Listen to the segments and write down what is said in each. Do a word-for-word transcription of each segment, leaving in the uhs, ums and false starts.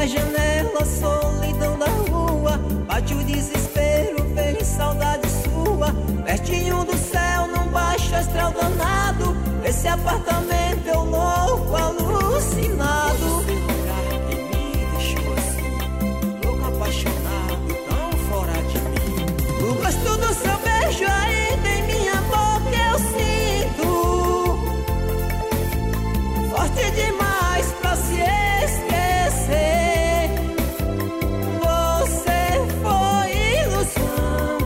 na janela, solidão da rua, bate o desespero, vem saudade sua. Pertinho do céu, num baixo astral danado, esse apartamento eu louco, alucinado. Esse lugar que me deixou assim, louco, apaixonado, tão fora de mim. O gosto do seu beijo ainda em minha boca eu sinto, forte demais pra se esquecer. Você foi ilusão,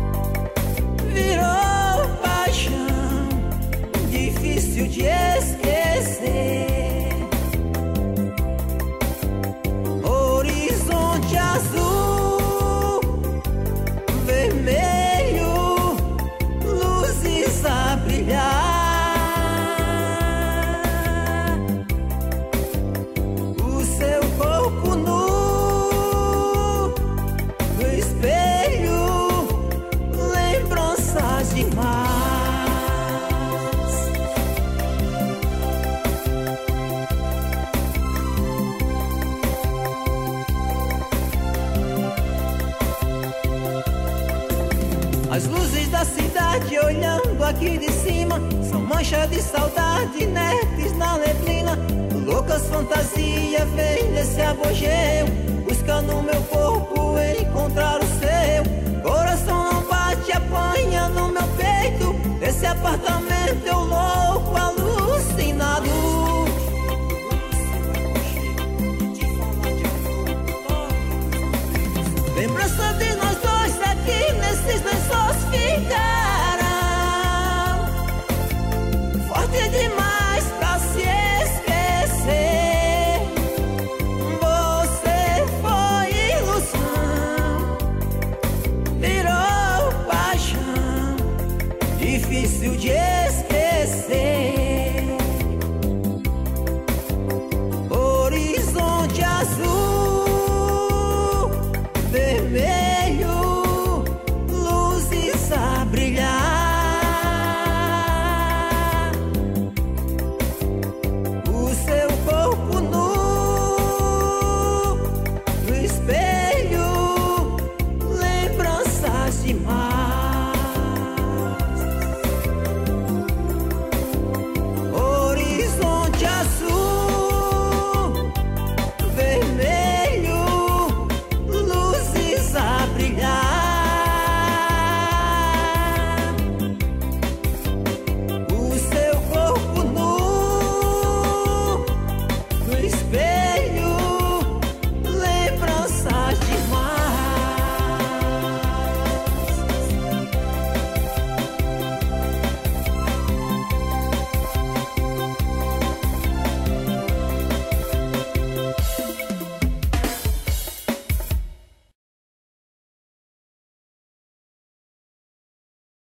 virou paixão, difícil de esquecer. Horizonte azul, vermelho, luzes a brilhar. O seu corpo nu no espelho, lembranças demais. As luzes da cidade olhando aqui de cima são manchas de saudade inertes na neblina. Loucas fantasias vêm desse apogeu, buscando meu corpo encontrar o seu. Coração não bate, apanha no meu peito, esse apartamento eu louco, alucinado. Lembrança de nós dois aqui nesses lençóis ficarão, forte demais pra se esquecer. Você foi ilusão, virou paixão, difícil de esquecer.